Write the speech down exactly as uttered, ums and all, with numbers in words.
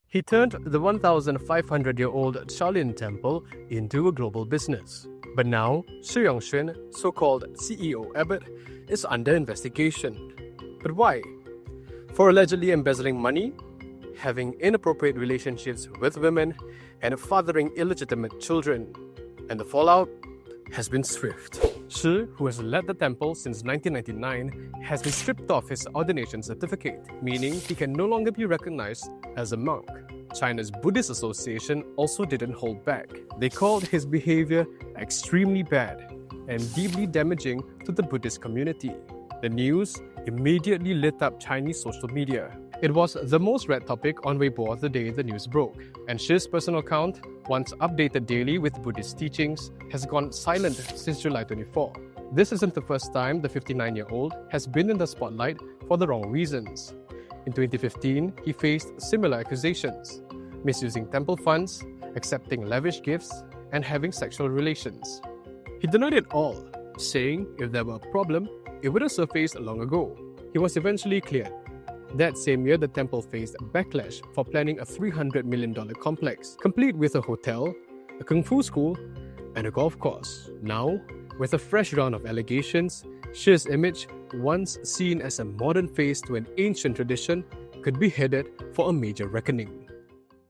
He turned the one thousand five hundred year old Shaolin Temple into a global business. But now, Shi Yongxuan, so-called C E O Abbott, is under investigation. But why? For allegedly embezzling money, having inappropriate relationships with women, and fathering illegitimate children. And the fallout has been swift. Shi, who has led the temple since nineteen ninety-nine, has been stripped of his ordination certificate, meaning he can no longer be recognized as a monk. China's Buddhist Association also didn't hold back. They called his behavior extremely bad and deeply damaging to the Buddhist community. The news immediately lit up Chinese social media. It was the most read topic on Weibo the day the news broke, and Shi's personal account, once updated daily with Buddhist teachings, has gone silent since July twenty-fourth. This isn't the first time the fifty-nine-year-old has been in the spotlight for the wrong reasons. In twenty fifteen, he faced similar accusations: misusing temple funds, accepting lavish gifts, and having sexual relations. He denied it all, saying if there were a problem, it would have surfaced long ago. He was eventually cleared. That same year, the temple faced backlash for planning a three hundred million dollars complex, complete with a hotel, a kung fu school, and a golf course. Now, with a fresh round of allegations, Shi's image, once seen as a modern face to an ancient tradition, could be headed for a major reckoning.